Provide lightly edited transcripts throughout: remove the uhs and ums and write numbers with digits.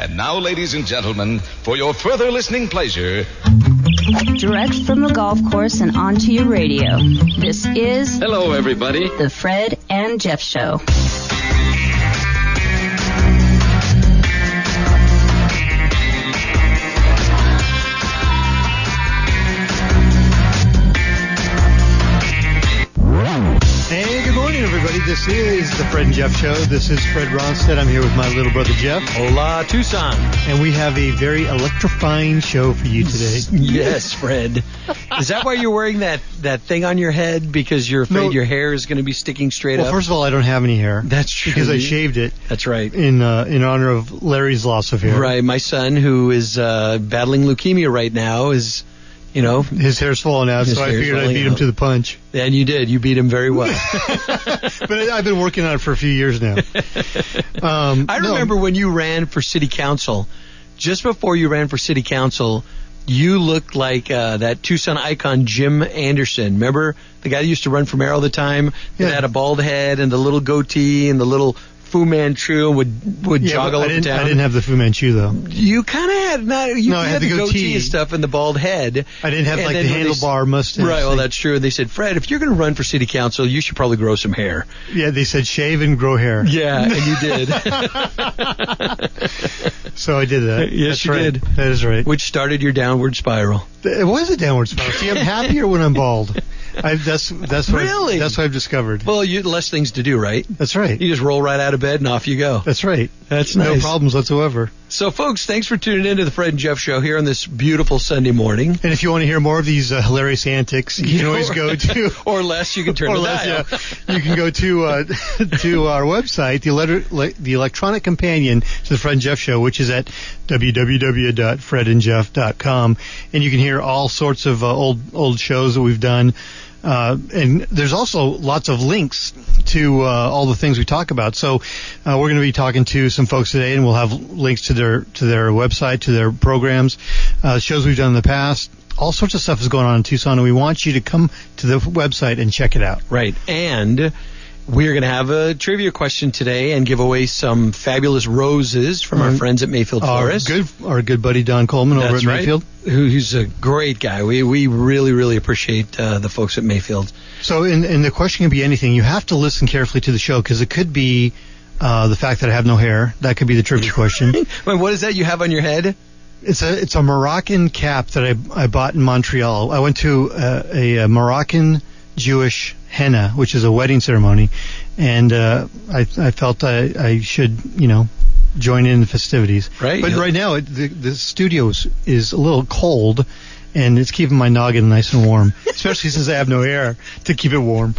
And now, ladies and gentlemen, for your further listening pleasure, direct from the golf course and onto your radio, this is... Hello, everybody. The Fred and Jeff Show. Hey, good morning, everybody. This is the Fred and Jeff Show. This is Fred Ronstadt. I'm here with my little brother, Jeff. Hola, Tucson. And we have a very electrifying show for you today. Yes, Fred. Is that why you're wearing that thing on your head? Because you're afraid your hair is going to be sticking straight up? Well, first of all, I don't have any hair. That's true. Because I shaved it. That's right. In honor of Larry's loss of hair. Right. My son, who is battling leukemia right now, is... You know, his hair's falling out, so I figured I'd beat him to the punch. And you did. You beat him very well. But I've been working on it for a few years now. I remember when you ran for city council. Just before you ran for city council, you looked like that Tucson icon, Jim Anderson. Remember the guy that used to run for mayor all the time? That had a bald head and the little goatee and the little Fu Manchu would jog all over town. I didn't have the Fu Manchu, though. You kind of had I had the goatee and stuff and the bald head. I didn't have the handlebar mustache. Right, well, that's true. They said, Fred, if you're going to run for city council, you should probably grow some hair. Yeah, they said shave and grow hair. Yeah, and you did. So I did that. Yes, you did. That is right. Which started your downward spiral. It was a downward spiral. See, I'm happier when I'm bald. That's what I've discovered. Well, less things to do, right? That's right. You just roll right out of bed and off you go. That's right. That's nice. No problems whatsoever. So, folks, thanks for tuning in to the Fred and Jeff Show here on this beautiful Sunday morning. And if you want to hear more of these hilarious antics, you can always go to... or less, you can turn the dial. Yeah. You can go to our website, the electronic companion to the Fred and Jeff Show, which is at www.fredandjeff.com. And you can hear all sorts of old shows that we've done. And there's also lots of links to all the things we talk about. So we're going to be talking to some folks today, and we'll have links to their website, to their programs, shows we've done in the past. All sorts of stuff is going on in Tucson, and we want you to come to the website and check it out. Right. And we're going to have a trivia question today and give away some fabulous roses from our friends at Mayfield Florist. Our good buddy Don Coleman over at Mayfield. Who's a great guy. We really, really appreciate the folks at Mayfield. So, and the question can be anything. You have to listen carefully to the show because it could be the fact that I have no hair. That could be the trivia question. Wait, what is that you have on your head? It's a Moroccan cap that I bought in Montreal. I went to a Moroccan Jewish henna, which is a wedding ceremony, and I felt I should, join in the festivities. Right. But right now, the studio is a little cold, and it's keeping my noggin nice and warm, especially since I have no hair to keep it warm.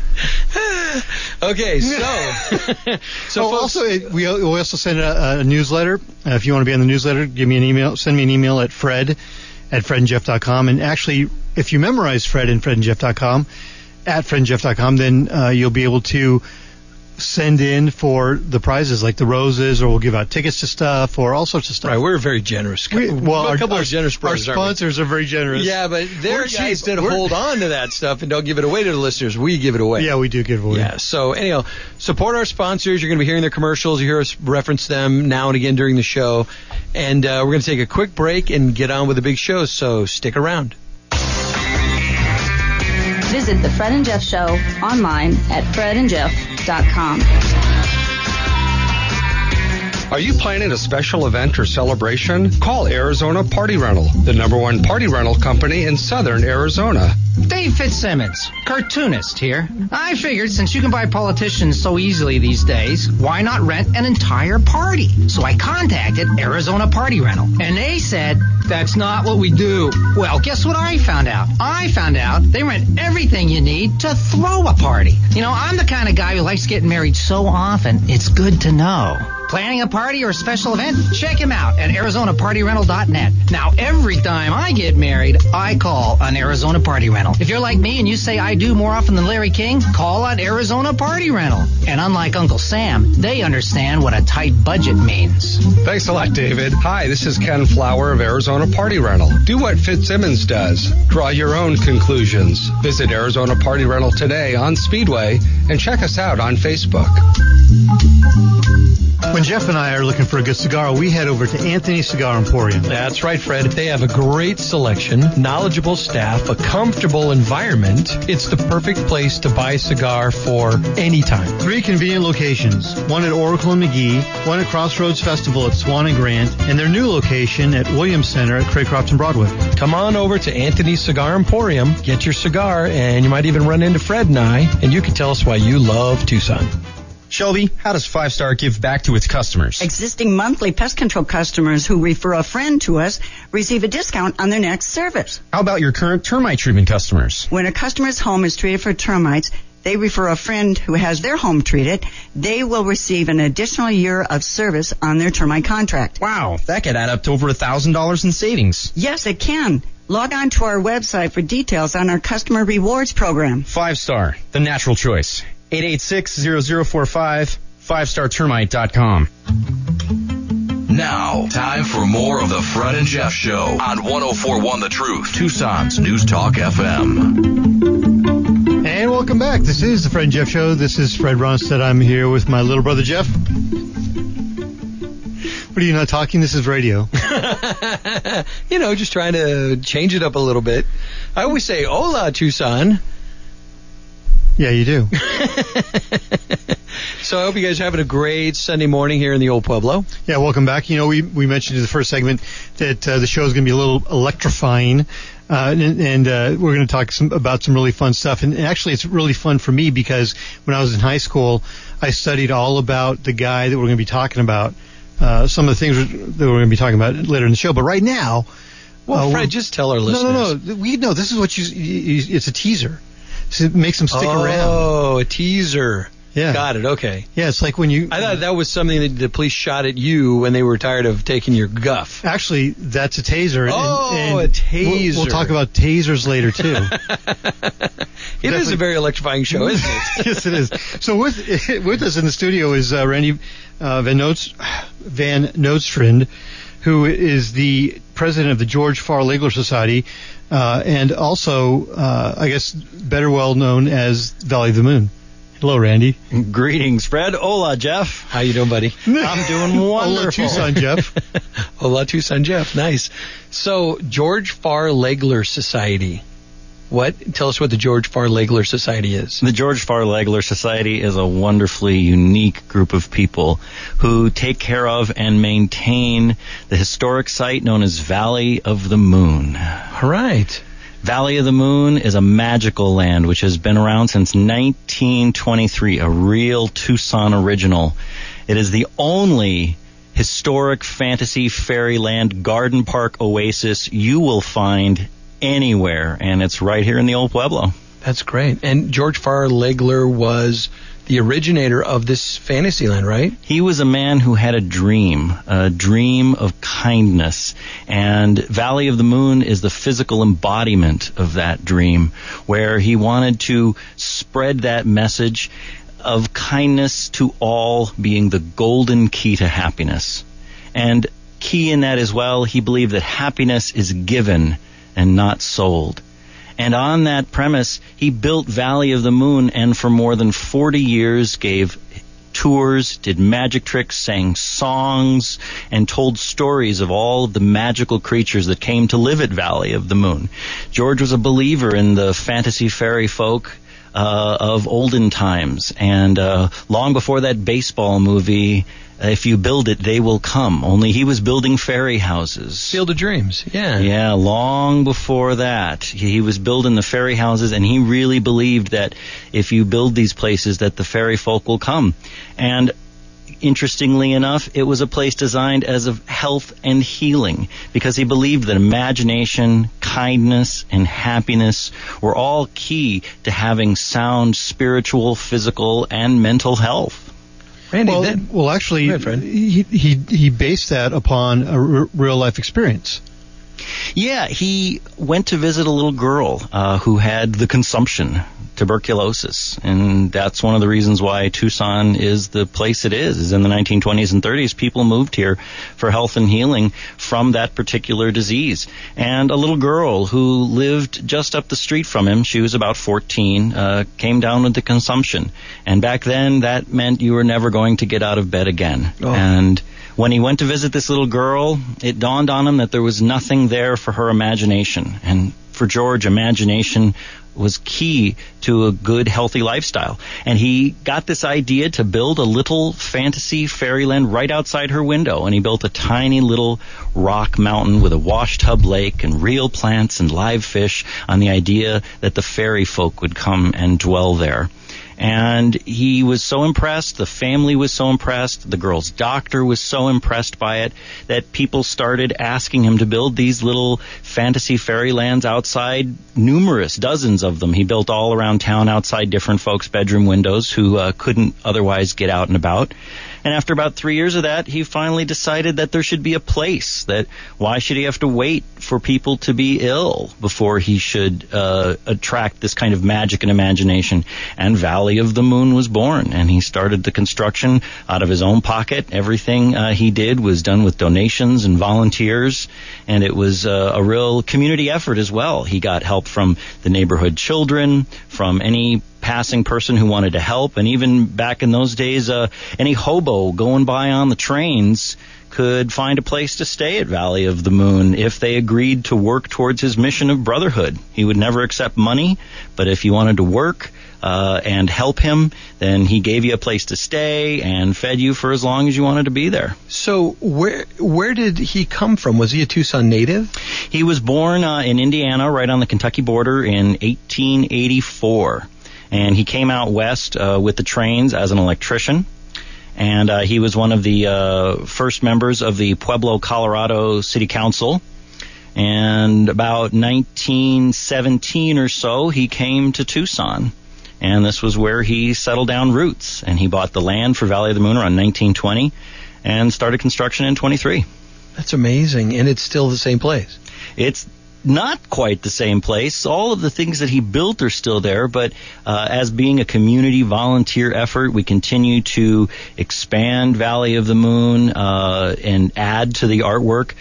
Okay, so also we also send a newsletter. If you want to be on the newsletter, send me an email at fred@fredandjeff.com. And actually, if you memorize Fred and fredandjeff.com, at fredandjeff.com, then you'll be able to send in for the prizes like the roses, or we'll give out tickets to stuff, or all sorts of stuff. Right, we're very generous. Our generous brothers, our sponsors are very generous. Yeah, but they're guys that hold on to that stuff and don't give it away to the listeners. We give it away. Yeah, we do give it away. Yeah, so anyhow, support our sponsors. You're going to be hearing their commercials. You hear us reference them now and again during the show. And we're going to take a quick break and get on with the big show, so stick around. Visit The Fred and Jeff Show online at fredandjeff.com. Are you planning a special event or celebration? Call Arizona Party Rental, the #1 party rental company in southern Arizona. Dave Fitzsimmons, cartoonist here. I figured since you can buy politicians so easily these days, why not rent an entire party? So I contacted Arizona Party Rental, and they said, that's not what we do. Well, guess what I found out? I found out they rent everything you need to throw a party. I'm the kind of guy who likes getting married so often, it's good to know. Planning a party or a special event? Check him out at ArizonaPartyRental.net. Now, every time I get married, I call on Arizona Party Rental. If you're like me and you say I do more often than Larry King, call on Arizona Party Rental. And unlike Uncle Sam, they understand what a tight budget means. Thanks a lot, David. Hi, this is Ken Flower of Arizona Party Rental. Do what Fitzsimmons does. Draw your own conclusions. Visit Arizona Party Rental today on Speedway and check us out on Facebook. When Jeff and I are looking for a good cigar, we head over to Anthony's Cigar Emporium. That's right, Fred. They have a great selection, knowledgeable staff, a comfortable environment. It's the perfect place to buy a cigar for any time. 3 convenient locations, one at Oracle and McGee, one at Crossroads Festival at Swan and Grant, and their new location at Williams Center at Craycroft and Broadway. Come on over to Anthony's Cigar Emporium, get your cigar, and you might even run into Fred and I, and you can tell us why you love Tucson. Shelby, how does 5 Star give back to its customers? Existing monthly pest control customers who refer a friend to us receive a discount on their next service. How about your current termite treatment customers? When a customer's home is treated for termites, they refer a friend who has their home treated, they will receive an additional year of service on their termite contract. Wow, that could add up to over $1,000 in savings. Yes, it can. Log on to our website for details on our customer rewards program. 5 Star, the natural choice. 886-0045, 5startermite.com. Now, time for more of the Fred and Jeff Show on 104.1 The Truth, Tucson's News Talk FM. And welcome back. This is the Fred and Jeff Show. This is Fred Ronstadt. I'm here with my little brother, Jeff. What are you not talking? This is radio. Just trying to change it up a little bit. I always say, hola, Tucson. Yeah, you do. So I hope you guys are having a great Sunday morning here in the Old Pueblo. Yeah, welcome back. We mentioned in the first segment that the show is going to be a little electrifying, and we're going to talk about some really fun stuff. And actually, it's really fun for me because when I was in high school, I studied all about the guy that we're going to be talking about, some of the things that we're going to be talking about later in the show. But right now... Well, Fred, just tell our listeners. No. This is what it's a teaser. So it makes them stick around. Oh, a teaser. Yeah. Got it. Okay. Yeah, it's like when you... I thought that was something that the police shot at you when they were tired of taking your guff. Actually, that's a taser. Oh, a taser. We'll talk about tasers later, too. It is a very electrifying show, isn't it? Yes, it is. So with us in the studio is Randy Van Nostrand, who is the president of the George Farr Legler Society, and also, I guess, better well known as Valley of the Moon. Hello, Randy. Greetings, Fred. Hola, Jeff. How you doing, buddy? I'm doing wonderful. Hola, Tucson, Jeff. Hola, Tucson, Jeff. Nice. So, George Farr Legler Society. Tell us what the George Farr Legler Society is. The George Farr Legler Society is a wonderfully unique group of people who take care of and maintain the historic site known as Valley of the Moon. All right. Valley of the Moon is a magical land which has been around since 1923, a real Tucson original. It is the only historic fantasy fairyland garden park oasis you will find anywhere, and it's right here in the Old Pueblo. That's great. And George Farr Legler was the originator of this fantasy land, right? He was a man who had a dream of kindness, and Valley of the Moon is the physical embodiment of that dream, where he wanted to spread that message of kindness to all being the golden key to happiness. And key in that as well, he believed that happiness is given and not sold. And on that premise, he built Valley of the Moon, and for more than 40 years gave tours, did magic tricks, sang songs, and told stories of all of the magical creatures that came to live at Valley of the Moon. George was a believer in the fantasy fairy folk of olden times, and long before that baseball movie, If You Build It, They Will Come. Only he was building fairy houses. Field of Dreams, yeah. Yeah, long before that. He was building the fairy houses, and he really believed that if you build these places, that the fairy folk will come. And interestingly enough, it was a place designed as of health and healing, because he believed that imagination, kindness, and happiness were all key to having sound spiritual, physical, and mental health. Randy, actually, go ahead, he based that upon a real life experience. Yeah, he went to visit a little girl who had the consumption, tuberculosis. And that's one of the reasons why Tucson is the place it is in the 1920s and 30s. People moved here for health and healing from that particular disease. And a little girl who lived just up the street from him, she was about 14, came down with the consumption. And back then, that meant you were never going to get out of bed again. Oh. And when he went to visit this little girl, it dawned on him that there was nothing there for her imagination. And for George, imagination was key to a good, healthy lifestyle. And he got this idea to build a little fantasy fairyland right outside her window. And he built a tiny little rock mountain with a wash tub lake and real plants and live fish on the idea that the fairy folk would come and dwell there. And he was so impressed, the family was so impressed, the girl's doctor was so impressed by it, that people started asking him to build these little fantasy fairylands outside, numerous, dozens of them. He built all around town outside different folks' bedroom windows who couldn't otherwise get out and about. And after about 3 years of that, he finally decided that there should be a place, that why should he have to wait for people to be ill before he should attract this kind of magic and imagination. And Valley of the Moon was born, and he started the construction out of his own pocket. Everything he did was done with donations and volunteers, and it was a real community effort as well. He got help from the neighborhood children, from any passing person who wanted to help, and even back in those days, any hobo going by on the trains could find a place to stay at Valley of the Moon if they agreed to work towards his mission of brotherhood. He would never accept money, but if you wanted to work and help him, then he gave you a place to stay and fed you for as long as you wanted to be there. So where did he come from? Was he a Tucson native? He was born in Indiana, right on the Kentucky border, in 1884. And he came out west with the trains as an electrician. And he was one of the first members of the Pueblo, Colorado City Council. And about 1917 or so, he came to Tucson. And this was where he settled down roots. And he bought the land for Valley of the Moon around 1920 and started construction in 23. That's amazing. And it's still the same place. It's not quite the same place. All of the things that he built are still there, but as being a community volunteer effort, we continue to expand Valley of the Moon and add to the artwork.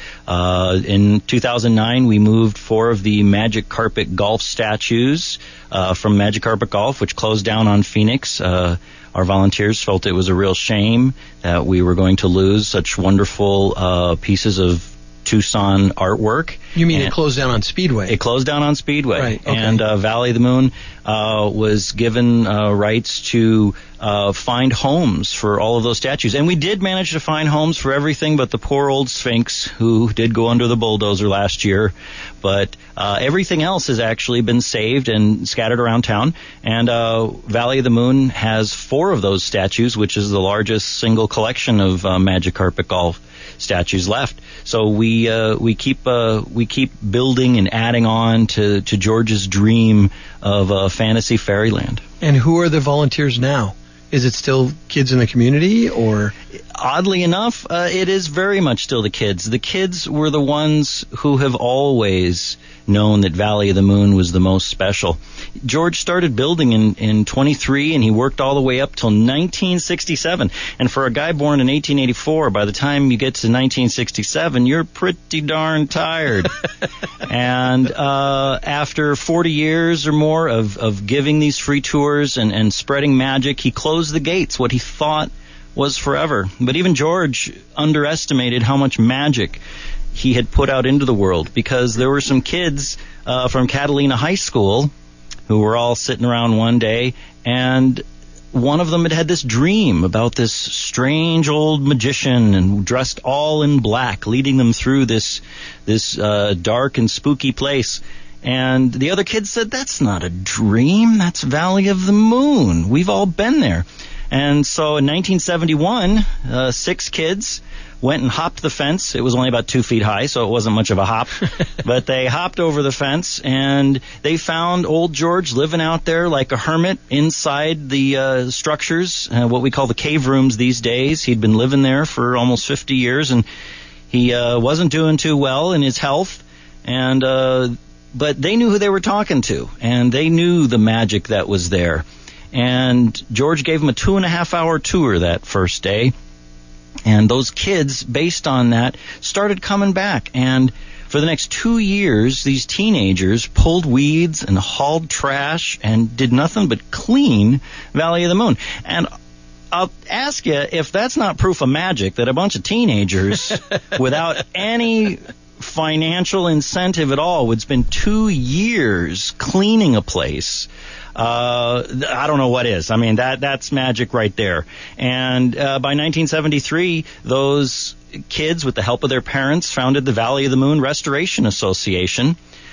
In 2009, we moved 4 of the Magic Carpet Golf statues from Magic Carpet Golf, which closed down on Phoenix. Our volunteers felt it was a real shame that we were going to lose such wonderful pieces of Tucson artwork. You mean it closed down on Speedway? It closed down on Speedway. Right, okay. And Valley of the Moon was given rights to find homes for all of those statues. And we did manage to find homes for everything but the poor old Sphinx, who did go under the bulldozer last year. But everything else has actually been saved and scattered around town. And Valley of the Moon has 4 of those statues, which is the largest single collection of Magic Carpet Golf statues left. So we keep building and adding on to George's dream of a fantasy fairyland. And who are the volunteers now? Is it still kids in the community, or? Oddly enough, it is very much still the kids. The kids were the ones who have always known that Valley of the Moon was the most special. George started building in 23, and he worked all the way up till 1967. And for a guy born in 1884, by the time you get to 1967, you're pretty darn tired. And after 40 years or more of giving these free tours and spreading magic, he closed the gates, what he thought was forever. But even George underestimated how much magic he had put out into the world, because there were some kids from Catalina High School who were all sitting around one day, and one of them had this dream about this strange old magician and dressed all in black, leading them through this dark and spooky place. And the other kids said, "That's not a dream, that's Valley of the Moon. We've all been there." And so in 1971, 6 kids went and hopped the fence. It was only about 2 feet high, so it wasn't much of a hop. But they hopped over the fence, and they found old George living out there like a hermit inside the structures, what we call the cave rooms these days. He'd been living there for almost 50 years, and he wasn't doing too well in his health. And but they knew who they were talking to, and they knew the magic that was there. And George gave them a 2.5-hour tour that first day. And those kids, based on that, started coming back. And for the next 2 years, these teenagers pulled weeds and hauled trash and did nothing but clean Valley of the Moon. And I'll ask you if that's not proof of magic, that a bunch of teenagers without any financial incentive at all would spend 2 years cleaning a place. I don't know what is. I mean, that's magic right there. And by 1973, those kids, with the help of their parents, founded the Valley of the Moon Restoration Association,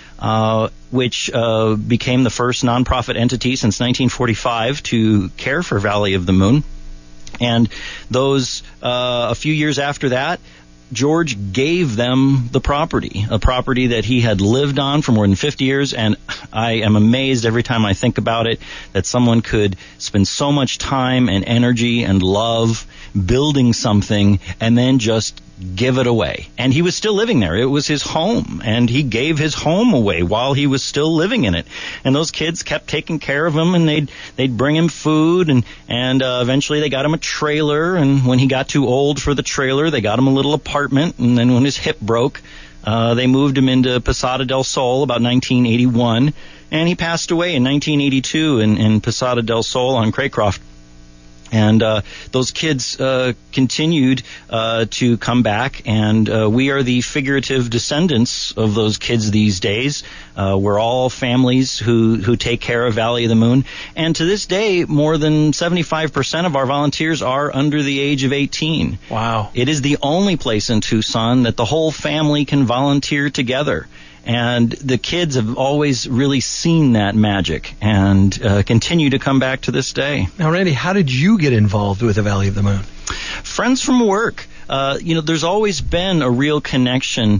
which became the first nonprofit entity since 1945 to care for Valley of the Moon. And those a few years after that, George gave them the property, a property that he had lived on for more than 50 years, and I am amazed every time I think about it that someone could spend so much time and energy and love building something and then just give it away. And he was still living there. It was his home, and he gave his home away while he was still living in it. And those kids kept taking care of him, and they'd bring him food, and eventually they got him a trailer, and when he got too old for the trailer, they got him a little apartment, and then when his hip broke, they moved him into Posada del Sol about 1981, and he passed away in 1982 in Posada del Sol on Craycroft. And those kids continued to come back, and we are the figurative descendants of those kids these days. We're all families who take care of Valley of the Moon. And to this day, more than 75% of our volunteers are under the age of 18. Wow. It is the only place in Tucson that the whole family can volunteer together. And the kids have always really seen that magic and continue to come back to this day. Now, Randy, how did you get involved with the Valley of the Moon? Friends from work. There's always been a real connection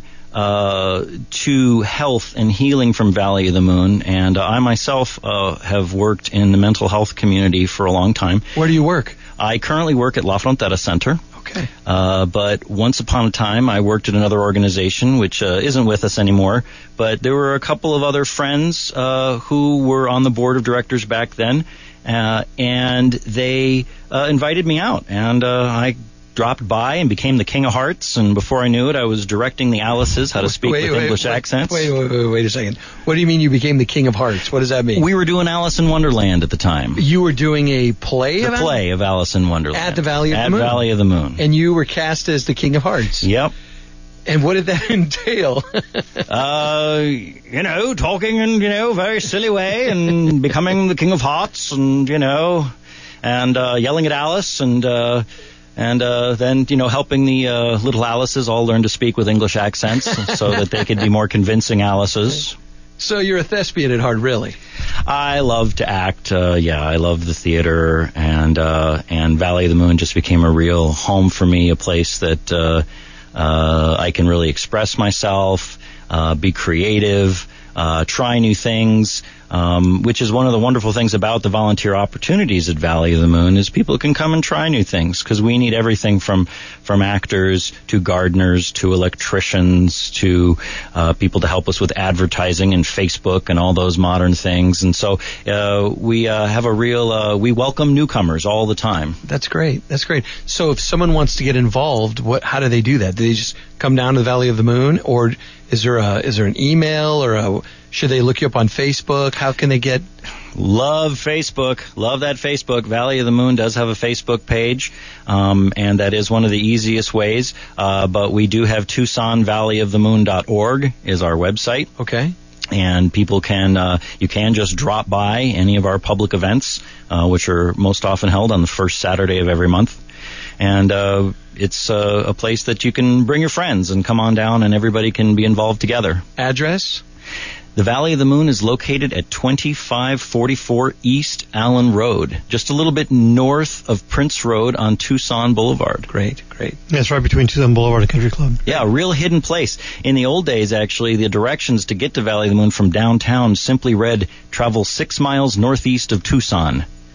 to health and healing from Valley of the Moon. And I myself have worked in the mental health community for a long time. Where do you work? I currently work at La Frontera Center. Okay. But once upon a time, I worked at another organization, which isn't with us anymore. But there were a couple of other friends who were on the board of directors back then, and they invited me out. And I dropped by and became the King of Hearts. And before I knew it, I was directing the Alices how to speak with English accents. Wait a second. What do you mean you became the King of Hearts? What does that mean? We were doing Alice in Wonderland at the time. You were doing a play of Alice in Wonderland. At the Valley of the Moon? At Valley of the Moon. And you were cast as the King of Hearts? Yep. And what did that entail? Talking in, very silly way and becoming the King of Hearts and, and yelling at Alice and then, helping the little Alices all learn to speak with English accents so that they could be more convincing Alices. So you're a thespian at heart, really? I love to act. I love the theater, and Valley of the Moon just became a real home for me, a place that I can really express myself, be creative, try new things, which is one of the wonderful things about the volunteer opportunities at Valley of the Moon is people can come and try new things because we need everything from actors to gardeners to electricians to people to help us with advertising and Facebook and all those modern things. And so we have a real we welcome newcomers all the time. That's great. So if someone wants to get involved, how do they do that? Do they just come down to the Valley of the Moon, or is there an email, or should they look you up on Facebook? How can they get? Love Facebook. Love that Facebook. Valley of the Moon does have a Facebook page, and that is one of the easiest ways. But we do have TucsonValleyoftheMoon.org is our website. Okay. And people you can just drop by any of our public events, which are most often held on the first Saturday of every month. And it's a place that you can bring your friends and come on down and everybody can be involved together. Address? The Valley of the Moon is located at 2544 East Allen Road, just a little bit north of Prince Road on Tucson Boulevard. Great. That's right between Tucson Boulevard and Country Club. Yeah, a real hidden place. In the old days, actually, the directions to get to Valley of the Moon from downtown simply read, travel 6 miles northeast of Tucson.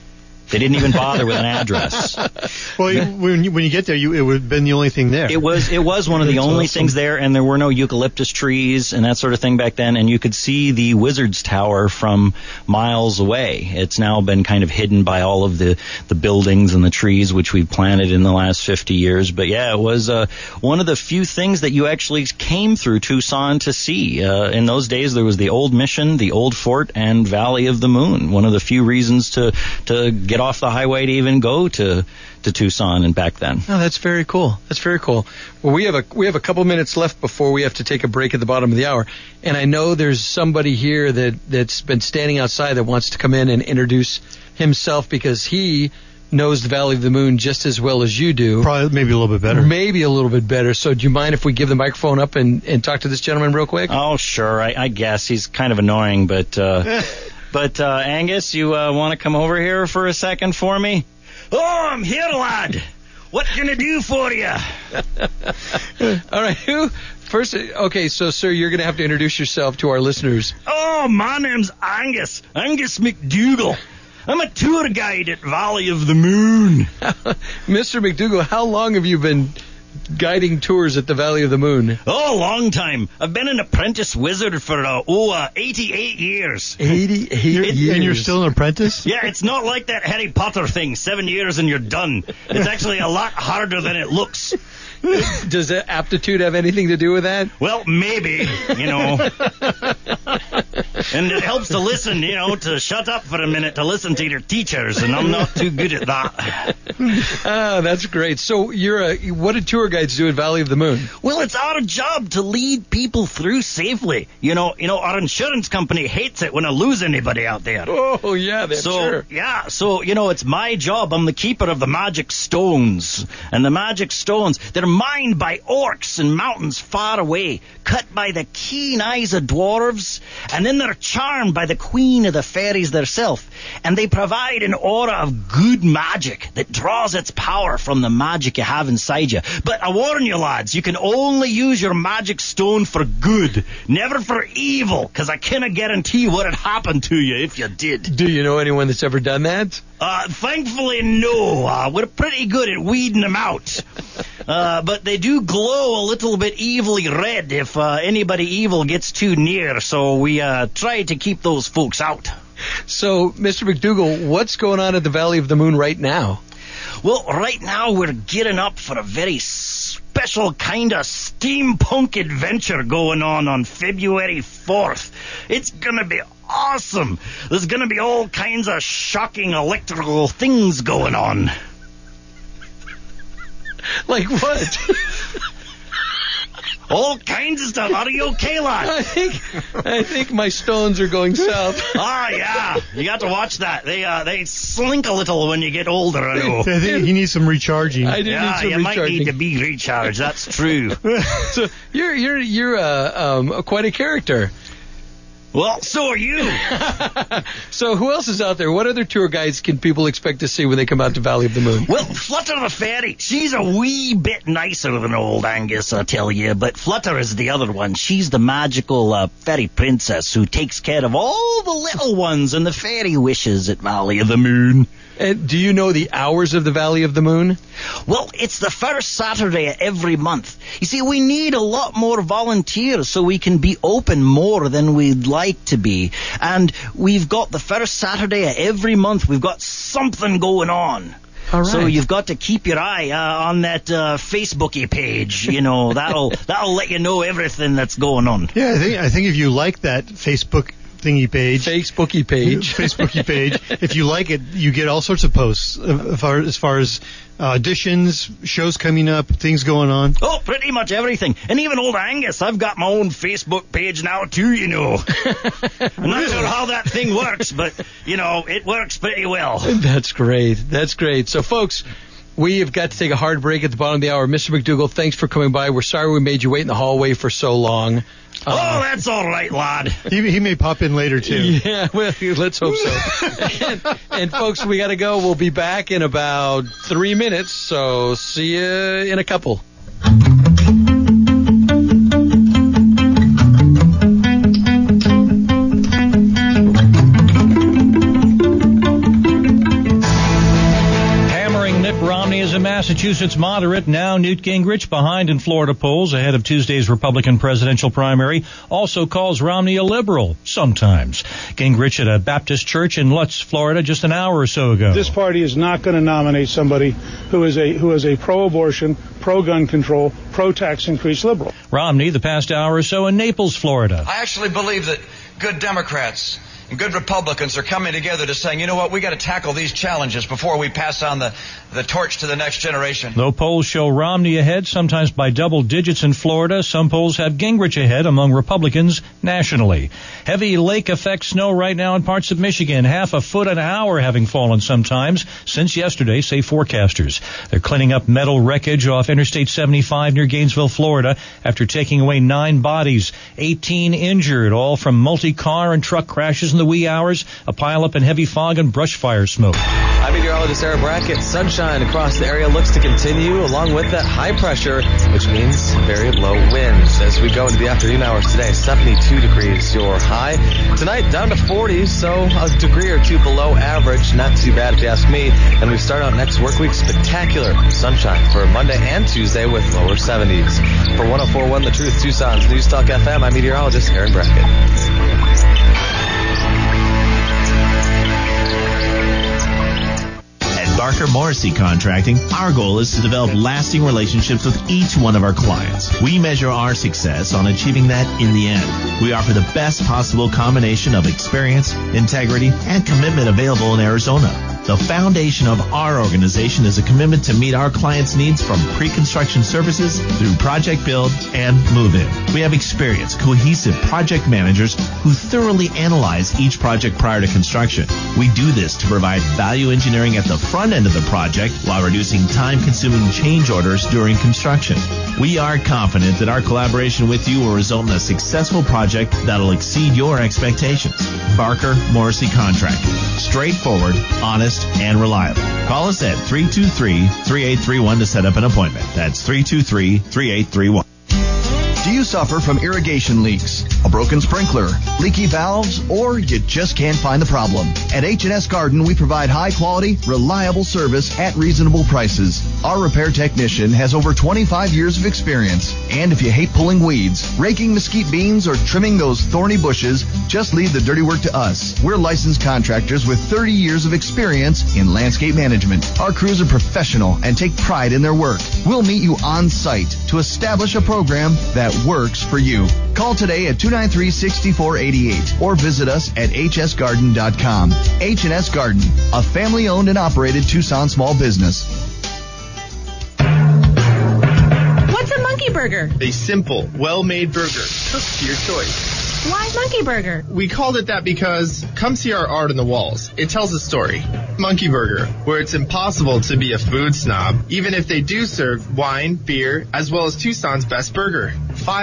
They didn't even bother with an address. Well, when you get there, it would have been the only thing there. It was one of the only things there, and there were no eucalyptus trees and that sort of thing back then, and you could see the Wizard's Tower from miles away. It's now been kind of hidden by all of the buildings and the trees which we've planted in the last 50 years. But yeah, it was one of the few things that you actually came through Tucson to see. In those days, there was the old mission, the old fort, and Valley of the Moon. One of the few reasons to get off the highway to even go to Tucson and back then. Oh, that's very cool. That's very cool. Well, we have a couple minutes left before we have to take a break at the bottom of the hour, and I know there's somebody here that's been standing outside that wants to come in and introduce himself because he knows the Valley of the Moon just as well as you do. Probably, maybe a little bit better. Maybe a little bit better. So do you mind if we give the microphone up and talk to this gentleman real quick? Oh, sure. I guess he's kind of annoying, but Angus, you want to come over here for a second for me? Oh, I'm here, lad. What can I do for you? All right. First, okay, so, sir, you're going to have to introduce yourself to our listeners. Oh, my name's Angus McDougall. I'm a tour guide at Valley of the Moon. Mr. McDougall, how long have you been guiding tours at the Valley of the Moon? Oh, a long time. I've been an apprentice wizard for 88 years. 88 years. And you're still an apprentice? Yeah, it's not like that Harry Potter thing, 7 years and you're done. It's actually a lot harder than it looks. Does the aptitude have anything to do with that? Well, maybe, And it helps to listen, to shut up for a minute to listen to your teachers, and I'm not too good at that. Oh, that's great. So what do tour guides do at Valley of the Moon? Well, it's our job to lead people through safely. Our insurance company hates it when I lose anybody out there. Oh, yeah, that's sure. Yeah, so, it's my job. I'm the keeper of the magic stones. And the magic stones, they're mined by orcs in mountains far away, cut by the keen eyes of dwarves, and then they're charmed by the queen of the fairies herself, and they provide an aura of good magic that draws its power from the magic you have inside you. But I warn you, lads, you can only use your magic stone for good, never for evil, because I cannot guarantee what would happen to you if you did. Do you know anyone that's ever done that? Thankfully, no. We're pretty good at weeding them out. But they do glow a little bit evilly red if anybody evil gets too near, so we try to keep those folks out. So, Mr. McDougall, what's going on at the Valley of the Moon right now? Well, right now we're gearing up for a very special kind of steampunk adventure going on February 4th. It's gonna be awesome. There's gonna be all kinds of shocking electrical things going on. Like what? All kinds of stuff. Are you okay, lad? I think my stones are going south. Yeah. You got to watch that. They slink a little when you get older, I know. I think he needs some recharging. I do need some recharging. You might need to be recharged. That's true. So you're quite a character. Well, so are you. So who else is out there? What other tour guides can people expect to see when they come out to Valley of the Moon? Well, Flutter the Fairy. She's a wee bit nicer than old Angus, I tell you. But Flutter is the other one. She's the magical fairy princess who takes care of all the little ones and the fairy wishes at Valley of the Moon. And do you know the hours of the Valley of the Moon? Well, it's the first Saturday of every month. You see, we need a lot more volunteers so we can be open more than we'd like to be. And we've got the first Saturday of every month. We've got something going on. All right. So you've got to keep your eye on that Facebooky page. That'll let you know everything that's going on. Yeah, I think if you like that Facebook Facebooky page. If you like it, you get all sorts of posts as far as auditions, shows coming up, things going on. Oh, pretty much everything. And even old Angus, I've got my own Facebook page now too, I'm not sure how that thing works, but, it works pretty well. That's great. So, folks, we have got to take a hard break at the bottom of the hour. Mr. McDougall, thanks for coming by. We're sorry we made you wait in the hallway for so long. That's all right, lad. He may pop in later, too. Yeah, well, let's hope so. and folks, we got to go. We'll be back in about 3 minutes, so see you in a couple. Massachusetts moderate, now Newt Gingrich behind in Florida polls ahead of Tuesday's Republican presidential primary, also calls Romney a liberal sometimes. Gingrich at a Baptist church in Lutz, Florida, just an hour or so ago. This party is not going to nominate somebody who is a pro-abortion, pro-gun control, pro-tax increase liberal. Romney, the past hour or so in Naples, Florida. I actually believe that good Democrats and good Republicans are coming together to saying, you know what, we got to tackle these challenges before we pass on the torch to the next generation. Though polls show Romney ahead, sometimes by double digits in Florida, some polls have Gingrich ahead among Republicans nationally. Heavy lake effect snow right now in parts of Michigan, half a foot an hour having fallen sometimes since yesterday, say forecasters. They're cleaning up metal wreckage off Interstate 75 near Gainesville, Florida, after taking away 9 bodies, 18 injured, all from multi-car and truck crashes in the wee hours, a pileup in heavy fog and brush fire smoke. I'm meteorologist Aaron Brackett. Sunshine across the area looks to continue, along with that high pressure, which means very low winds. As we go into the afternoon hours today, 72 degrees your high. Tonight, down to 40, so a degree or two below average. Not too bad if you ask me. And we start out next work week spectacular sunshine for Monday and Tuesday with lower 70s. For 104.1 The Truth, Tucson's News Talk FM, I'm meteorologist Aaron Brackett. Barker Morrissey Contracting, our goal is to develop lasting relationships with each one of our clients. We measure our success on achieving that in the end. We offer the best possible combination of experience, integrity, and commitment available in Arizona. The foundation of our organization is a commitment to meet our clients' needs from pre-construction services through project build and move-in. We have experienced, cohesive project managers who thoroughly analyze each project prior to construction. We do this to provide value engineering at the front end of the project while reducing time-consuming change orders during construction. We are confident that our collaboration with you will result in a successful project that'll exceed your expectations. Barker Morrissey Contracting. Straightforward, honest, and reliable. Call us at 323-3831 to set up an appointment. That's 323-3831. Do you suffer from irrigation leaks, a broken sprinkler, leaky valves, or you just can't find the problem? At H&S Garden, we provide high-quality, reliable service at reasonable prices. Our repair technician has over 25 years of experience. And if you hate pulling weeds, raking mesquite beans, or trimming those thorny bushes, just leave the dirty work to us. We're licensed contractors with 30 years of experience in landscape management. Our crews are professional and take pride in their work. We'll meet you on site to establish a program that works for you. Call today at 293-6488 or visit us at hsgarden.com. H&S Garden, a family-owned and operated Tucson small business. What's a monkey burger? A simple, well-made burger cooked to your choice. Why Monkey Burger? We called it that because come see our art on the walls. It tells a story. Monkey Burger, where it's impossible to be a food snob, even if they do serve wine, beer, as well as Tucson's best burger.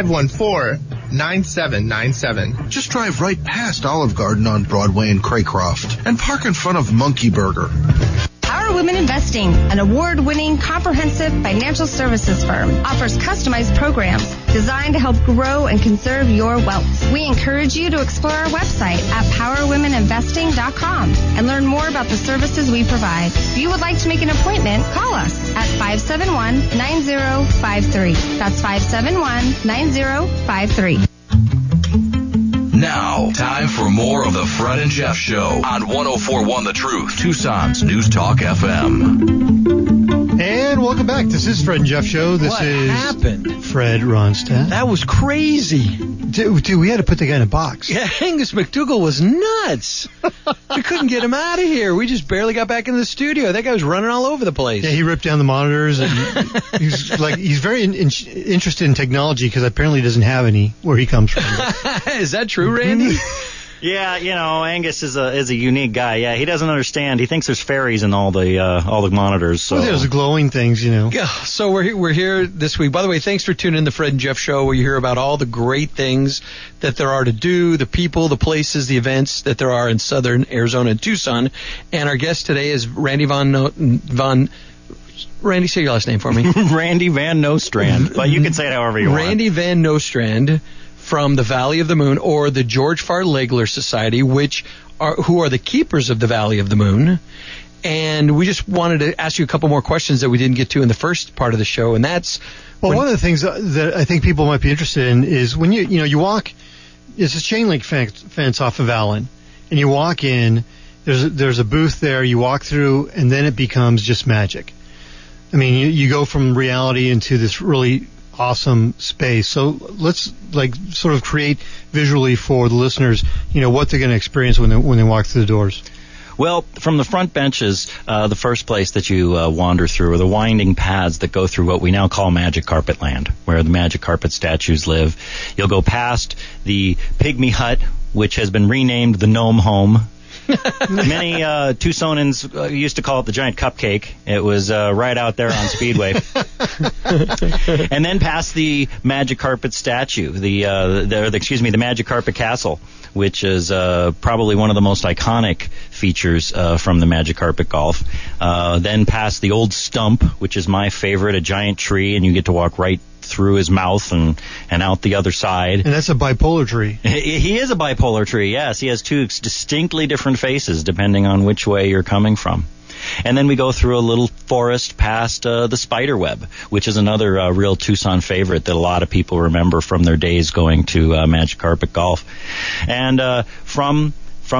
514-9797. Just drive right past Olive Garden on Broadway in Craycroft and park in front of Monkey Burger. Power Women Investing, an award-winning comprehensive financial services firm, offers customized programs designed to help grow and conserve your wealth. We encourage you to explore our website at powerwomeninvesting.com and learn more about the services we provide. If you would like to make an appointment, call us at 571-9053. That's 571-9053. Now, time for more of the Fred and Jeff Show on 104.1 The Truth, Tucson's News Talk FM. And welcome back. This is Fred and Jeff Show. This is happened? Fred Ronstadt. That was crazy. Dude, we had to put the guy in a box. Yeah, Angus McDougall was nuts. We couldn't get him out of here. We just barely got back into the studio. That guy was running all over the place. Yeah, he ripped down the monitors. And he's very interested in technology because apparently he doesn't have any where he comes from. Is that true, Randy? Yeah, Angus is a unique guy. Yeah, he doesn't understand. He thinks there's fairies in all the monitors. So. Well, there's glowing things, Yeah, so we're here this week. By the way, thanks for tuning in to the Fred and Jeff Show, where you hear about all the great things that there are to do, the people, the places, the events that there are in southern Arizona and Tucson. And our guest today is Randy Randy, say your last name for me. Randy Van Nostrand, but you can say it however you want. Randy Van Nostrand from the Valley of the Moon, or the George Farr Legler Society, who are the keepers of the Valley of the Moon. And we just wanted to ask you a couple more questions that we didn't get to in the first part of the show, and that's... Well, one of the things that I think people might be interested in is when you walk, it's a chain link fence off of Allen, and you walk in, there's a booth there, you walk through, and then it becomes just magic. I mean, you go from reality into this really awesome space. So let's sort of create visually for the listeners, what they're going to experience when they walk through the doors. Well, from the front benches, the first place that you wander through are the winding paths that go through what we now call Magic Carpet Land, where the Magic Carpet statues live. You'll go past the Pygmy Hut, which has been renamed the Gnome Home. Many Tucsonans used to call it the Giant Cupcake. It was right out there on Speedway. And then past the Magic Carpet statue, the Magic Carpet Castle, which is probably one of the most iconic features from the Magic Carpet Golf. Then past the old stump, which is my favorite, a giant tree, and you get to walk right through his mouth and out the other side. And that's a bipolar tree. He is a bipolar tree, yes. He has two distinctly different faces depending on which way you're coming from. And then we go through a little forest past the spider web, which is another real Tucson favorite that a lot of people remember from their days going to Magic Carpet Golf. And from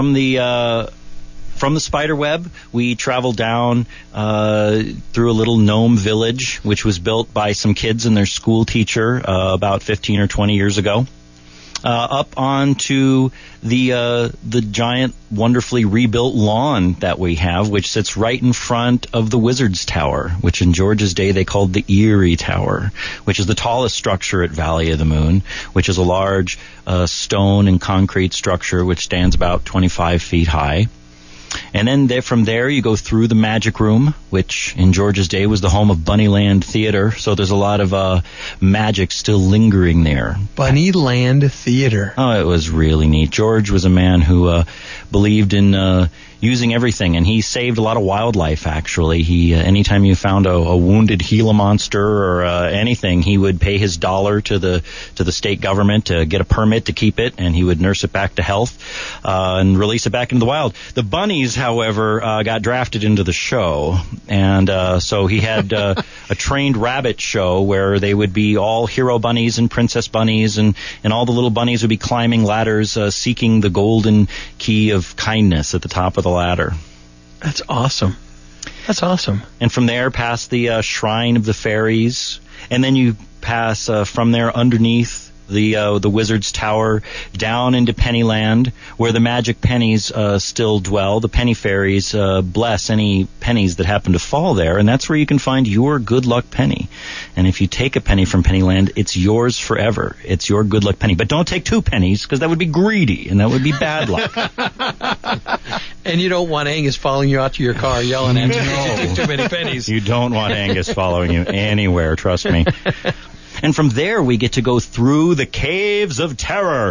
the spider web, we travel down through a little gnome village, which was built by some kids and their school teacher about 15 or 20 years ago, up onto the giant, wonderfully rebuilt lawn that we have, which sits right in front of the Wizard's Tower, which in George's day they called the Erie Tower, which is the tallest structure at Valley of the Moon, which is a large stone and concrete structure which stands about 25 feet high. And then from there you go through the Magic Room, which in George's day was the home of Bunnyland Theater. So there's a lot of magic still lingering there. Bunnyland Theater. Oh, it was really neat. George was a man who believed in using everything, and he saved a lot of wildlife, actually. He anytime you found a wounded Gila monster or anything, he would pay his dollar to the state government to get a permit to keep it, and he would nurse it back to health and release it back into the wild. The bunnies, however, got drafted into the show, and so he had a trained rabbit show where they would be all hero bunnies and princess bunnies, and all the little bunnies would be climbing ladders seeking the golden key of kindness at the top of the ladder. That's awesome. That's awesome. And from there, past the Shrine of the Fairies, and then you pass from there underneath the Wizard's Tower down into Pennyland, where the magic pennies still dwell. The penny fairies bless any pennies that happen to fall there, and that's where you can find your good luck penny. And if you take a penny from Pennyland, it's yours forever. It's your good luck penny. But don't take 2 pennies, because that would be greedy, and that would be bad luck. And you don't want Angus following you out to your car yelling at you because you took too many pennies. You don't want Angus following you anywhere, trust me. And from there, we get to go through the Caves of Terror,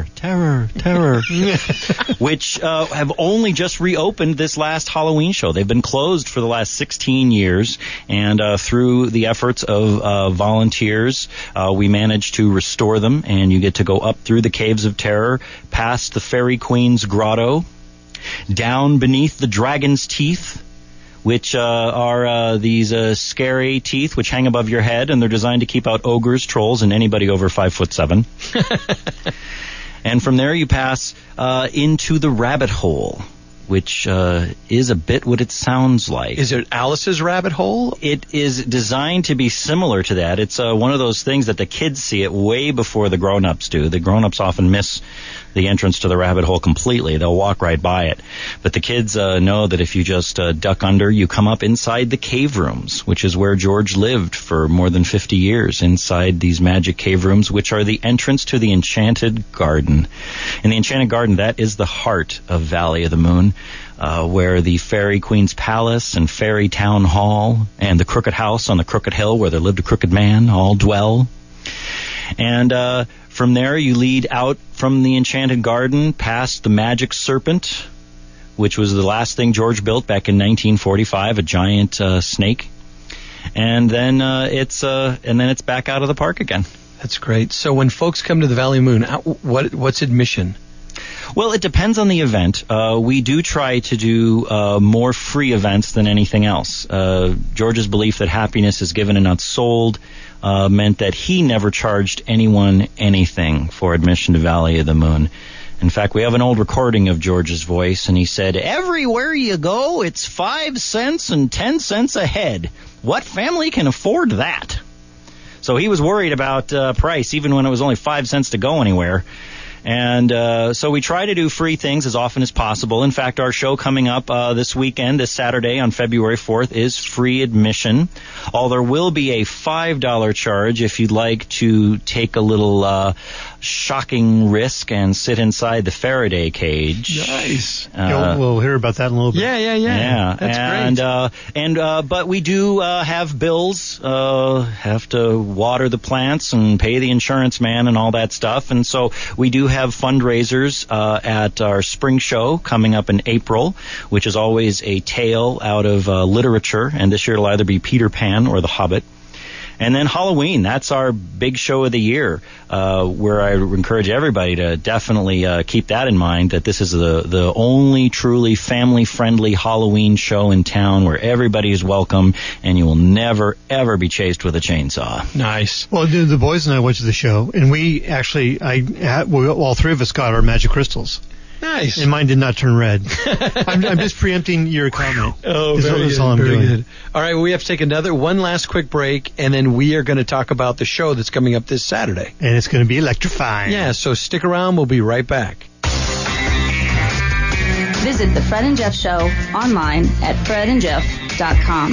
which have only just reopened this last Halloween show. They've been closed for the last 16 years, and through the efforts of volunteers, we managed to restore them, and you get to go up through the Caves of Terror, past the Fairy Queen's Grotto, down beneath the Dragon's Teeth, which are these scary teeth which hang above your head, and they're designed to keep out ogres, trolls, and anybody over 5'7". And from there you pass into the Rabbit Hole, which is a bit what it sounds like. Is it Alice's Rabbit Hole? It is designed to be similar to that. It's one of those things that the kids see it way before the grown-ups do. The grown-ups often miss the entrance to the rabbit hole completely. They'll walk right by it. But the kids know that if you just duck under, you come up inside the cave rooms, which is where George lived for more than 50 years, inside these magic cave rooms, which are the entrance to the Enchanted Garden. And the Enchanted Garden, that is the heart of Valley of the Moon, where the Fairy Queen's Palace and Fairy Town Hall and the Crooked House on the Crooked Hill, where there lived a crooked man, all dwell. And from there, you lead out from the Enchanted Garden past the Magic Serpent, which was the last thing George built back in 1945, a giant snake. And then it's back out of the park again. That's great. So when folks come to the Valley Moon, what's admission? Well, it depends on the event. We do try to do more free events than anything else. George's belief that happiness is given and not sold meant that he never charged anyone anything for admission to Valley of the Moon. In fact, we have an old recording of George's voice, and he said, "Everywhere you go, it's 5 cents and 10 cents a head. What family can afford that?" So he was worried about price, even when it was only 5 cents to go anywhere. And so we try to do free things as often as possible. In fact, our show coming up this weekend, this Saturday on February 4th, is free admission. Although there will be a $5 charge if you'd like to take a little shocking risk and sit inside the Faraday cage. Nice. We'll hear about that in a little bit. Yeah. That's great. But we do have bills, have to water the plants and pay the insurance man and all that stuff. And so we do have fundraisers at our spring show coming up in April, which is always a tale out of literature. And this year it'll either be Peter Pan or The Hobbit. And then Halloween, that's our big show of the year, where I encourage everybody to definitely keep that in mind, that this is the only truly family-friendly Halloween show in town where everybody is welcome and you will never, ever be chased with a chainsaw. Nice. Well, the boys and I went to the show, and we actually, all three of us got our magic crystals. Nice. And mine did not turn red. I'm just preempting your comment. That's all I'm doing. Good. All right, well, we have to take one last quick break, and then we are going to talk about the show that's coming up this Saturday. And it's going to be electrifying. Yeah, so stick around. We'll be right back. Visit The Fred and Jeff Show online at fredandjeff.com.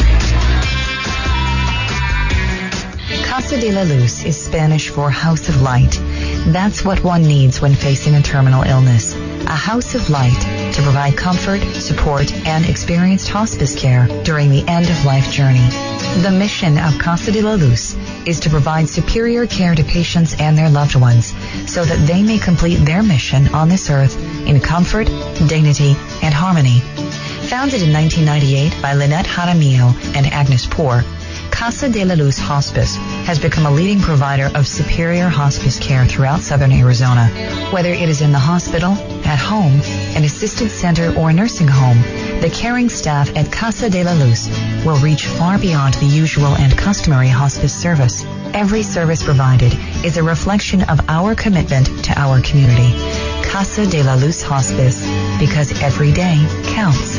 Casa de la Luz is Spanish for House of Light. That's what one needs when facing a terminal illness. A house of light to provide comfort, support, and experienced hospice care during the end-of-life journey. The mission of Casa de la Luz is to provide superior care to patients and their loved ones so that they may complete their mission on this earth in comfort, dignity, and harmony. Founded in 1998 by Lynette Jaramillo and Agnes Poor, Casa de la Luz Hospice has become a leading provider of superior hospice care throughout southern Arizona. Whether it is in the hospital, at home, an assisted center, or a nursing home, the caring staff at Casa de la Luz will reach far beyond the usual and customary hospice service. Every service provided is a reflection of our commitment to our community. Casa de la Luz Hospice, because every day counts.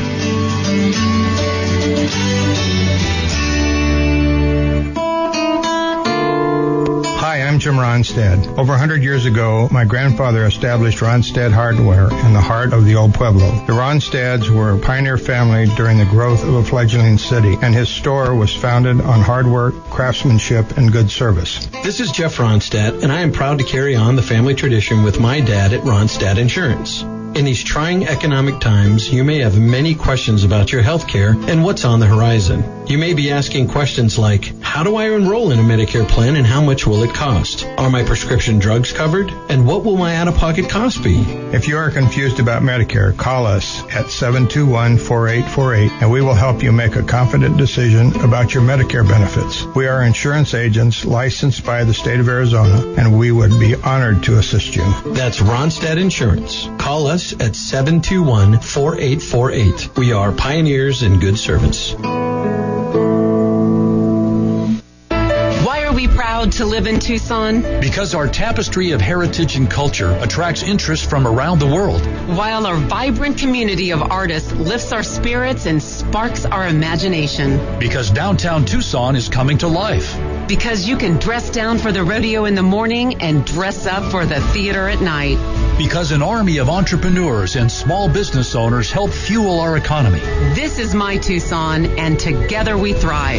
Hi, I'm Jim Ronstadt. Over 100 years ago, my grandfather established Ronstadt Hardware in the heart of the old Pueblo. The Ronstadts were a pioneer family during the growth of a fledgling city, and his store was founded on hard work, craftsmanship, and good service. This is Jeff Ronstadt, and I am proud to carry on the family tradition with my dad at Ronstadt Insurance. In these trying economic times, you may have many questions about your health care and what's on the horizon. You may be asking questions like, how do I enroll in a Medicare plan and how much will it cost? Are my prescription drugs covered? And what will my out-of-pocket cost be? If you are confused about Medicare, call us at 721-4848 and we will help you make a confident decision about your Medicare benefits. We are insurance agents licensed by the state of Arizona, and we would be honored to assist you. That's Ronstadt Insurance. Call us at 721-4848. We are pioneers in good service. Why are we proud to live in Tucson? Because our tapestry of heritage and culture attracts interest from around the world. While our vibrant community of artists lifts our spirits and sparks our imagination. Because downtown Tucson is coming to life. Because you can dress down for the rodeo in the morning and dress up for the theater at night. Because an army of entrepreneurs and small business owners help fuel our economy. This is my Tucson, and together we thrive.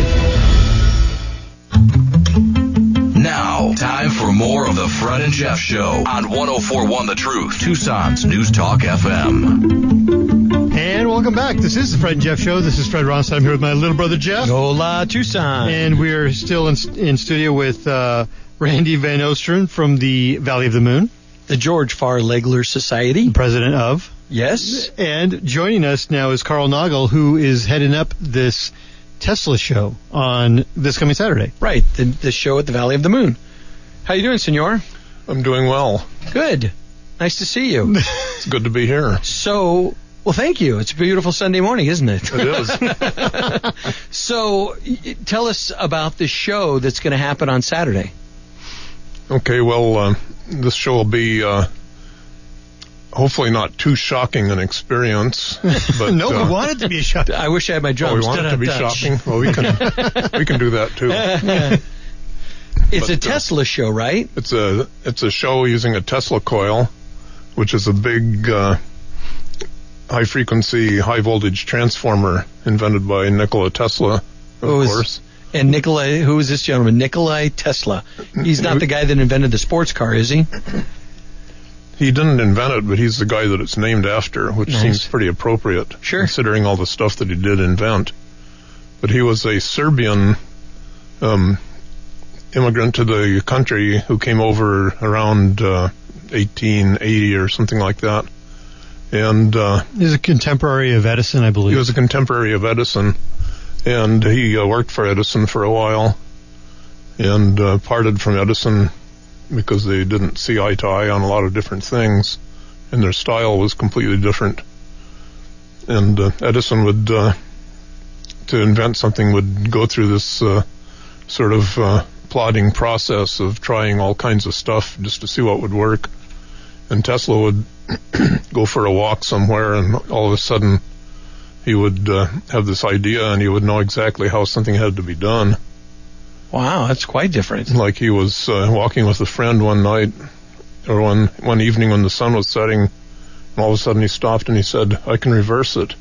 Now, time for more of the Fred and Jeff Show on 104.1 The Truth, Tucson's News Talk FM. And welcome back. This is the Fred and Jeff Show. This is Fred Ronstadt. I'm here with my little brother Jeff. Hola, Tucson. And we're still in studio with Randy Van Oosteren from the Valley of the Moon. The George Farr Legler Society. President of. Yes. And joining us now is Carl Nagel, who is heading up this Tesla show on this coming Saturday. Right, the show at the Valley of the Moon. How you doing, senor? I'm doing well. Good. Nice to see you. It's good to be here. So, well, thank you. It's a beautiful Sunday morning, isn't it? It is. So, tell us about the show that's going to happen on Saturday. Okay, well, this show will be hopefully not too shocking an experience. But, no, we want it to be shocking. I wish I had my drums. We want it to be shocking. Well, we can do that too. It's a Tesla show, right? It's a show using a Tesla coil, which is a big high frequency, high voltage transformer invented by Nikola Tesla, of course. And who is this gentleman? Nikola Tesla. He's not the guy that invented the sports car, is he? He didn't invent it, but he's the guy that it's named after, which seems pretty appropriate, considering all the stuff that he did invent. But he was a Serbian immigrant to the country who came over around 1880 or something like that. And he's a contemporary of Edison, I believe. He was a contemporary of Edison, and he worked for Edison for a while, and parted from Edison because they didn't see eye to eye on a lot of different things, and their style was completely different. And Edison would, to invent something, would go through this sort of plodding process of trying all kinds of stuff just to see what would work. And Tesla would go for a walk somewhere, and all of a sudden he would have this idea, and he would know exactly how something had to be done. Wow, that's quite different. Like he was walking with a friend one night, or one evening when the sun was setting, and all of a sudden he stopped and he said, "I can reverse it."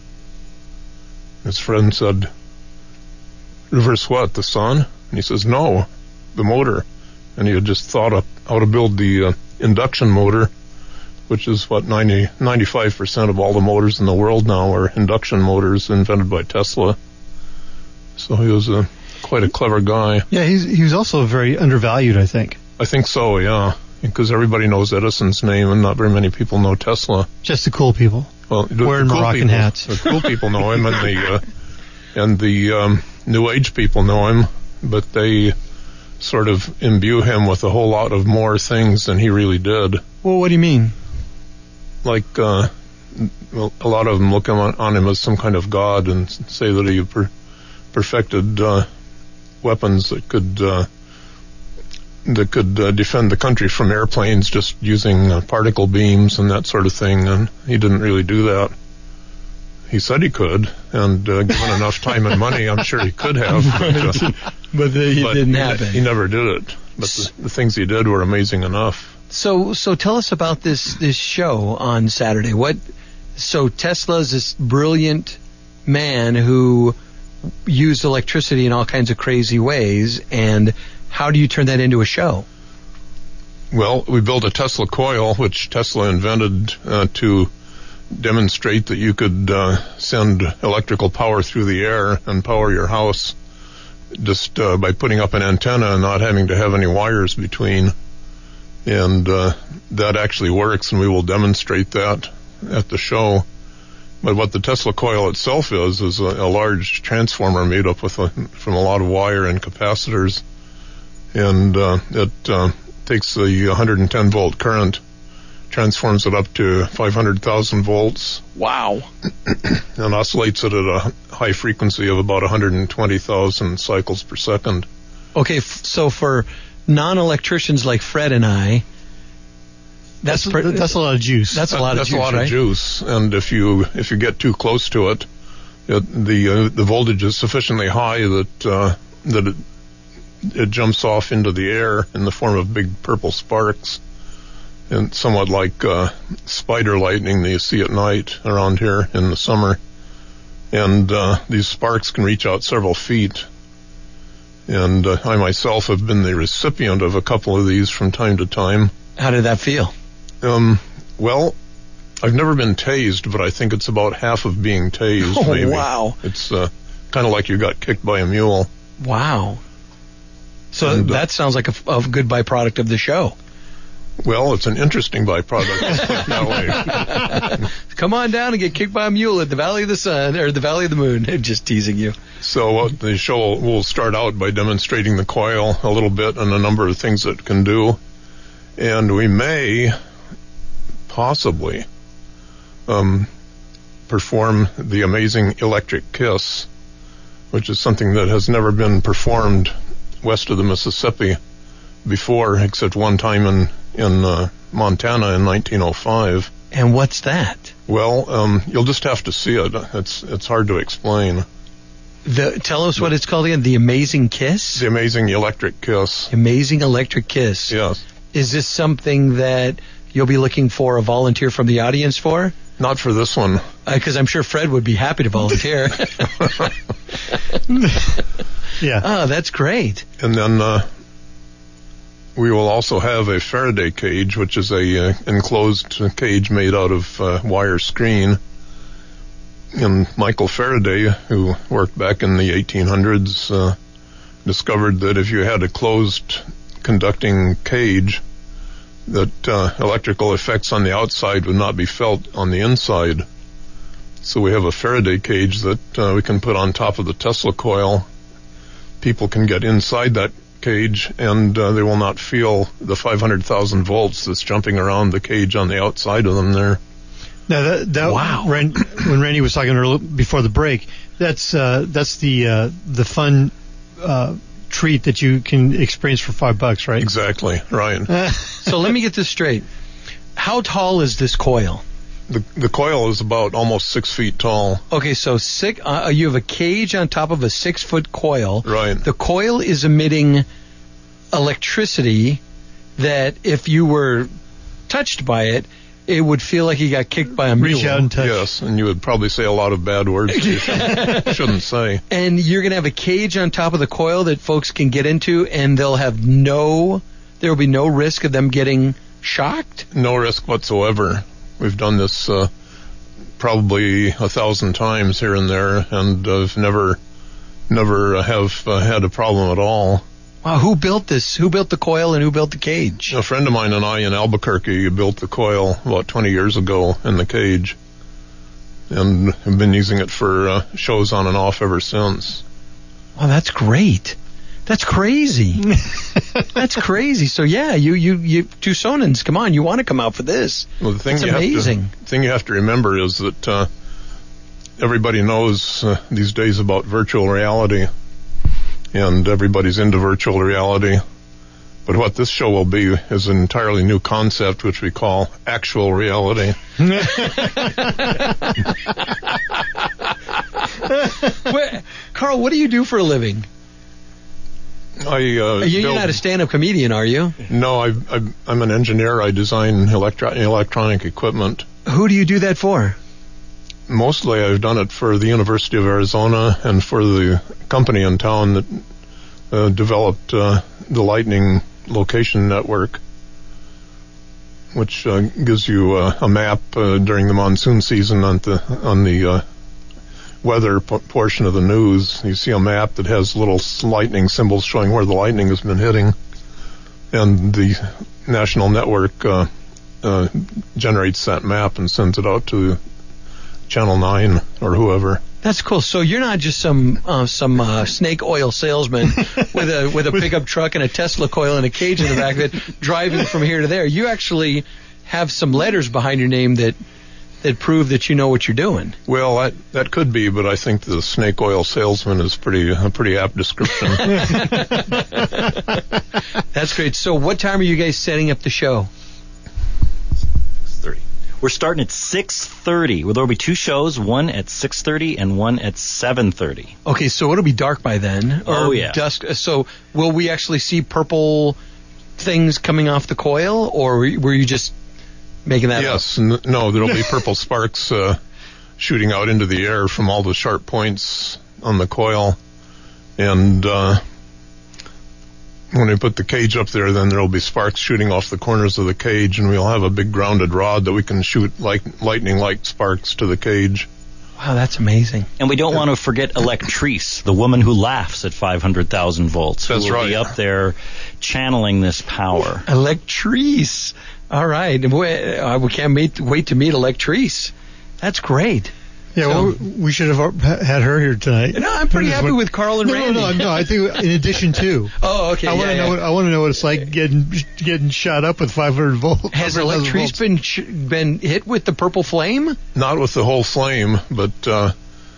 His friend said, "Reverse what, the sun?" And he says, "No, the motor." And he had just thought up how to build the induction motor, which is what 95% of all the motors in the world now are induction motors invented by Tesla. So he was quite a clever guy. Yeah, he was also very undervalued, I think. I think so, yeah, because everybody knows Edison's name and not very many people know Tesla. Just the cool people. Well, wearing Moroccan hats. The cool people know him, and the New Age people know him, but they sort of imbue him with a whole lot of more things than he really did. Well, what do you mean? Like, a lot of them look on him as some kind of god and say that he perfected weapons that could defend the country from airplanes just using particle beams and that sort of thing, and he didn't really do that. He said he could, and given enough time and money, I'm sure he could have. But he didn't happen. He never did it. But the things he did were amazing enough. So tell us about this show on Saturday. So Tesla's this brilliant man who used electricity in all kinds of crazy ways, and how do you turn that into a show? Well, we built a Tesla coil, which Tesla invented to demonstrate that you could send electrical power through the air and power your house just by putting up an antenna and not having to have any wires between. And that actually works, and we will demonstrate that at the show. But what the Tesla coil itself is a large transformer made up from a lot of wire and capacitors, and it takes the 110 volt current, transforms it up to 500,000 volts. Wow! And oscillates it at a high frequency of about 120,000 cycles per second. Okay, so for non-electricians like Fred and I, that's a lot of juice. That's a lot of juice. And if you get too close to it, the voltage is sufficiently high that it jumps off into the air in the form of big purple sparks, and somewhat like spider lightning that you see at night around here in the summer. And these sparks can reach out several feet. And I myself have been the recipient of a couple of these from time to time. How did that feel? Well, I've never been tased, but I think it's about half of being tased, maybe. Wow. It's kind of like you got kicked by a mule. Wow. So that sounds like a good byproduct of the show. Well, it's an interesting byproduct. That way. Come on down and get kicked by a mule at the Valley of the Sun, or the Valley of the Moon. Just teasing you. So the show will start out by demonstrating the coil a little bit and a number of things it can do. And we may, possibly, perform the amazing electric kiss, which is something that has never been performed west of the Mississippi before, except one time in Montana in 1905. And what's that? Well, you'll just have to see it. It's hard to explain. Tell us what it's called again. The Amazing Kiss? The Amazing Electric Kiss. Amazing Electric Kiss. Yes. Is this something that you'll be looking for a volunteer from the audience for? Not for this one. Because I'm sure Fred would be happy to volunteer. Yeah. Oh, that's great. And then we will also have a Faraday cage, which is a enclosed cage made out of wire screen. And Michael Faraday, who worked back in the 1800s, discovered that if you had a closed conducting cage, that electrical effects on the outside would not be felt on the inside. So we have a Faraday cage that we can put on top of the Tesla coil. People can get inside that cage, and they will not feel the 500,000 volts that's jumping around the cage on the outside of them there. Now wow. When Randy was talking earlier, before the break, that's the fun treat that you can experience for $5, right? Exactly, right. So let me get this straight. How tall is this coil? The coil is about almost 6 feet tall. Okay, so you have a cage on top of a 6-foot coil. Right. The coil is emitting electricity that if you were touched by it, it would feel like you got kicked by a mule. Reach out and touch. Yes, and you would probably say a lot of bad words that you shouldn't say. And you're going to have a cage on top of the coil that folks can get into, and there will be no risk of them getting shocked? No risk whatsoever. We've done this probably 1,000 times here and there, and I've never have had a problem at all. Wow, who built this? Who built the coil and who built the cage? A friend of mine and I in Albuquerque built the coil about 20 years ago in the cage, and have been using it for shows on and off ever since. Wow, that's great. That's crazy. That's crazy. So yeah, you Tucsonans, come on, you want to come out for this. Well, the thing it's amazing. The thing you have to remember is that everybody knows these days about virtual reality, and everybody's into virtual reality. But what this show will be is an entirely new concept, which we call actual reality. Carl, what do you do for a living? You're not a stand-up comedian, are you? No, I'm an engineer. I design electronic equipment. Who do you do that for? Mostly I've done it for the University of Arizona and for the company in town that developed the Lightning Location Network, which gives you a map during the monsoon season on the weather portion of the news. You see a map that has little lightning symbols showing where the lightning has been hitting, and the national network generates that map and sends it out to Channel 9 or whoever. That's cool. So you're not just some snake oil salesman with a pickup truck and a Tesla coil and a cage in the back of it driving from here to there. You actually have some letters behind your name that prove that you know what you're doing. Well, that could be, but I think the snake oil salesman is a pretty apt description. That's great. So what time are you guys setting up the show? 6:30. We're starting at 6:30. Well, there'll be two shows, one at 6:30 and one at 7:30. Okay, so it'll be dark by then. Oh, yeah. Dusk. So will we actually see purple things coming off the coil, or were you just making that up? Yes. No, there'll be purple sparks shooting out into the air from all the sharp points on the coil. And when we put the cage up there, then there'll be sparks shooting off the corners of the cage, and we'll have a big grounded rod that we can shoot lightning-like sparks to the cage. Wow, that's amazing. And we don't want to forget Electrice, the woman who laughs at 500,000 volts. That's who will right. be up there channeling this power. Electrice. All right. We can't wait to meet Electrice. That's great. Yeah, well, we should have had her here tonight. No, I'm pretty happy with Carl and Randy. No. I think in addition to. Oh, okay. I want to know what it's like getting shot up with 500 volts. Has Electrice been hit with the purple flame? Not with the whole flame, but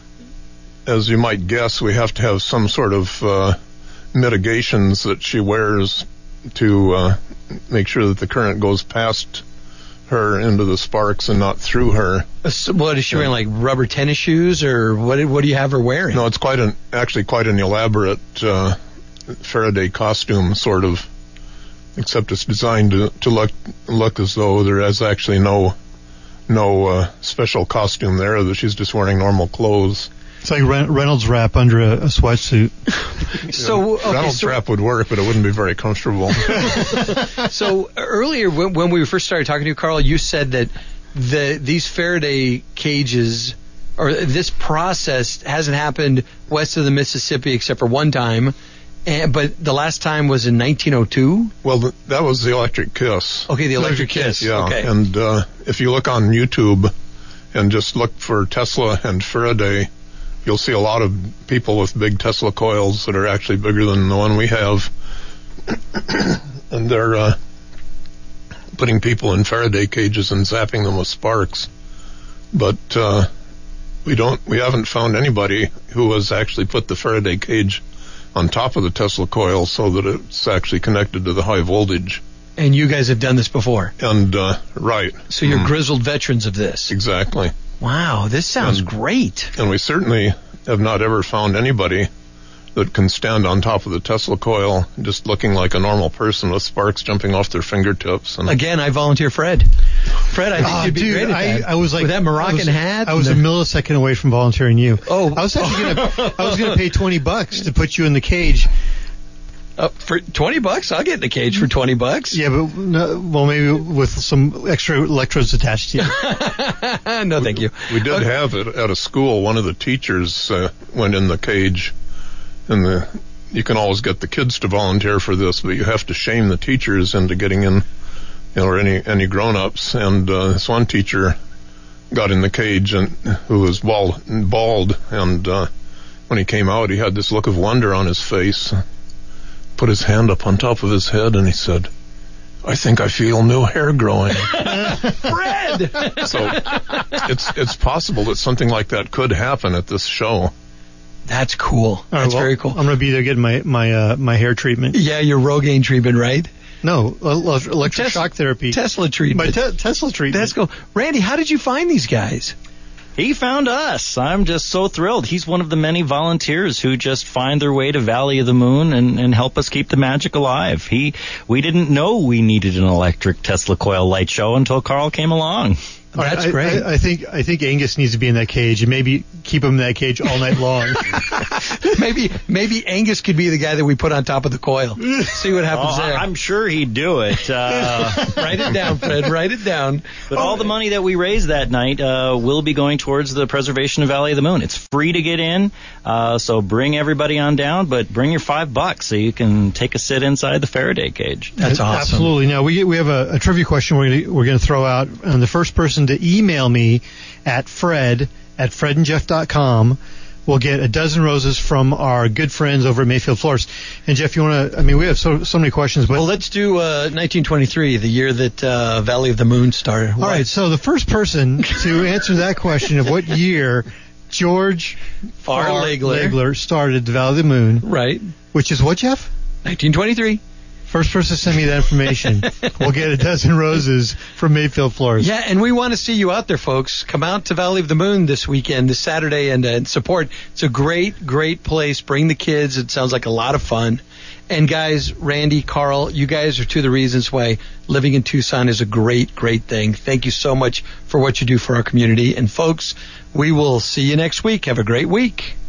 as you might guess, we have to have some sort of mitigations that she wears to make sure that the current goes past her into the sparks and not through her. What is she wearing, like rubber tennis shoes, or what do you have her wearing? No, it's actually quite an elaborate Faraday costume, sort of, except it's designed to look as though there is actually no special costume there, that she's just wearing normal clothes. It's like Reynolds wrap under a sweatsuit. Reynolds wrap would work, but it wouldn't be very comfortable. So earlier, when we first started talking to you, Carl, you said that these Faraday cages, or this process, hasn't happened west of the Mississippi except for one time, but the last time was in 1902? Well, that was the Electric Kiss. Okay, the Electric Kiss. Yeah, okay. And if you look on YouTube and just look for Tesla and Faraday, you'll see a lot of people with big Tesla coils that are actually bigger than the one we have. And they're putting people in Faraday cages and zapping them with sparks. But we haven't found anybody who has actually put the Faraday cage on top of the Tesla coil so that it's actually connected to the high voltage. And you guys have done this before? And, right. So you're grizzled veterans of this? Exactly. Wow, this sounds great. And we certainly have not ever found anybody that can stand on top of the Tesla coil just looking like a normal person with sparks jumping off their fingertips. And again, I volunteer Fred. Fred, I think you'd be great at that. I was like, with that Moroccan hat. I was a millisecond away from volunteering you. Oh, I was going to pay $20 to put you in the cage. For $20, I'll get in the cage for $20. Yeah, but maybe with some extra electrodes attached to you. No, thank you. We did have it at a school. One of the teachers went in the cage, and you can always get the kids to volunteer for this, but you have to shame the teachers into getting in, or any grown-ups. And this one teacher got in the cage, and who was bald, and when he came out, he had this look of wonder on his face. Put his hand up on top of his head, and he said, "I think I feel new hair growing." Fred! So it's possible that something like that could happen at this show. That's cool. That's very cool. I'm going to be there getting my hair treatment. Yeah, your Rogaine treatment, right? No, electric shock therapy. Tesla treatment. My Tesla treatment. That's cool. Randy, how did you find these guys? He found us. I'm just so thrilled. He's one of the many volunteers who just find their way to Valley of the Moon and help us keep the magic alive. We didn't know we needed an electric Tesla coil light show until Carl came along. Oh, that's great. I think Angus needs to be in that cage, and maybe keep him in that cage all night long. maybe Angus could be the guy that we put on top of the coil. See what happens there. I'm sure he'd do it. Write it down, Fred. Write it down. But all the money that we raise that night will be going towards the preservation of Valley of the Moon. It's free to get in, so bring everybody on down, but bring your $5 so you can take a sit inside the Faraday cage. That's awesome. Absolutely. Now we have a trivia question we're going to throw out, and the first person to email me at fredandjeff.com will get a dozen roses from our good friends over at Mayfield Florist. And Jeff, you want to? I mean, we have so many questions, but let's do 1923, the year that Valley of the Moon started. All right. So the first person to answer that question of what year George R. Legler started the Valley of the Moon, right? Which is what, Jeff? 1923. First person to send me that information will get a dozen roses from Mayfield Florist. Yeah, and we want to see you out there, folks. Come out to Valley of the Moon this weekend, this Saturday, and support. It's a great place. Bring the kids. It sounds like a lot of fun. And guys, Randy, Carl, you guys are two of the reasons why living in Tucson is a great thing. Thank you so much for what you do for our community. And folks, we will see you next week. Have a great week.